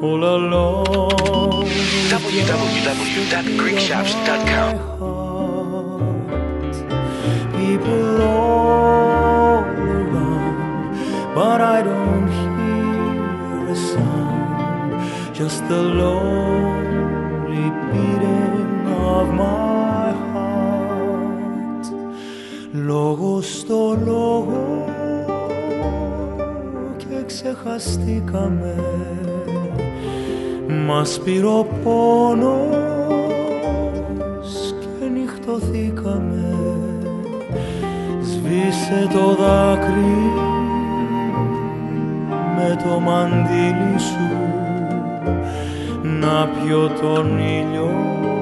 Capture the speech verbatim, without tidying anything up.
all alone. w w w dot greek shops dot com. People all around, but I don't hear a sound, just the lonely beating of my heart. Λόγω στο λόγο και ξεχαστήκαμε, μας πήρε ο πόνος και νυχτωθήκαμε. Σβήσε το δάκρυ με το μαντίλι σου, να πιω τον ήλιο